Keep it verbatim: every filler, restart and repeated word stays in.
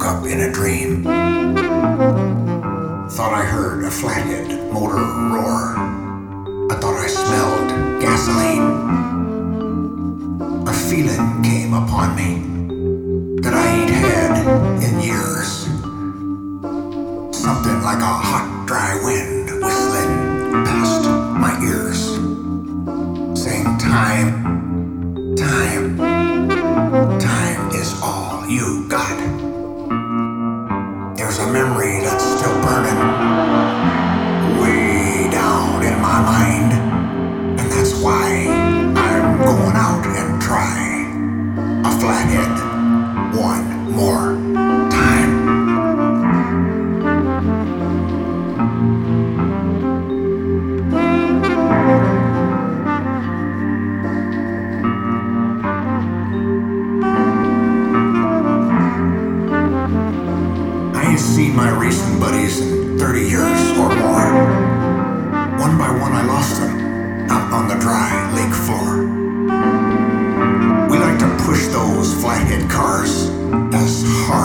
woke up in a dream. Thought I heard a flathead motor roar. I thought I smelled gasoline. A feeling came upon me that I ain't had in years. Something like a hot, dry wind whistling past my ears, saying time, time, time is all you got. There's a memory that's still burning way down in my mind, and that's why I'm going out and try a flathead one more time. I ain't seen my racing buddies in thirty years or more. One by one I lost them out on the dry lake floor. We like to push those flathead cars as hard